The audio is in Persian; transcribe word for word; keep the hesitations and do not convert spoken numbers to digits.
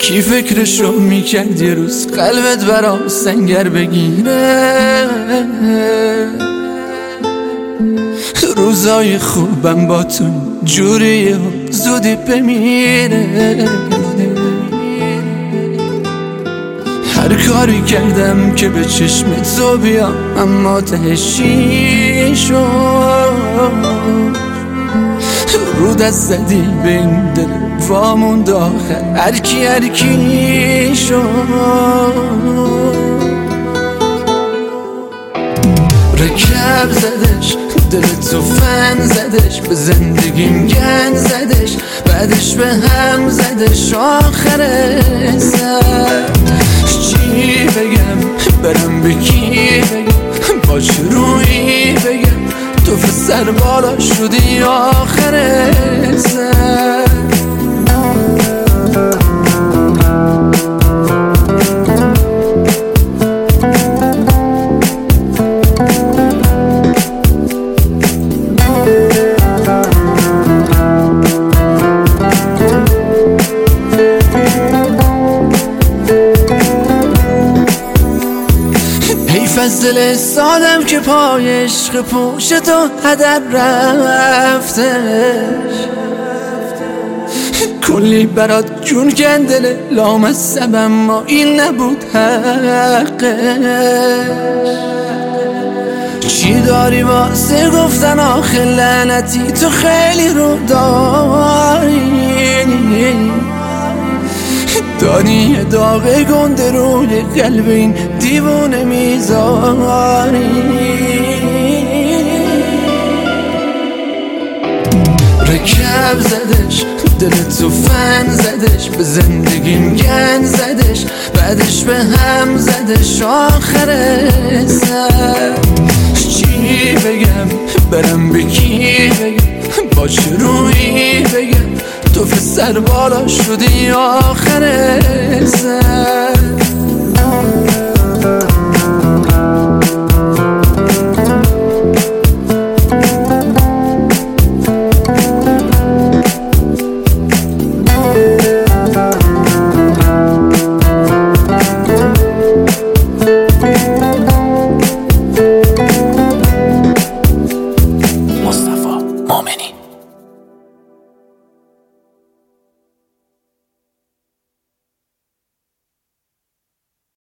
کی فکرشو میکرد یه روز قلبت برام سنگر بگیره؟ روزای خوبم با تو جوریه و زودی بمیره. هر کاری کردم که به چشم تو بیام اما تهشی شد. رو دست زدی به این دل واموند آخر هرکی هرکی شد. رکب زدش دل تو فن زدش، به زندگیم گند زدش، بعدش به هم زدش آخر سر. چی بگم برم به کی بگم، باش روی بگم تو سر بالا شدی آخر سر. از دل سادم که پای عشق پوش تو هدر رفتش. کلی برات جون کندل لامصب اما این نبود حقش. چی داری واسه گفتن آخه لعنتی تو خیلی رو داری. داری یه داغ گنده روی قلب این دیوونه میذاری. رکب زدش دل تو فن زدش، به زندگیم گند زدش، بعدش به هم زدش آخر سر. چی بگم برم به کی بگم، باش روی بگم تو سر بالا شدی آخر سر.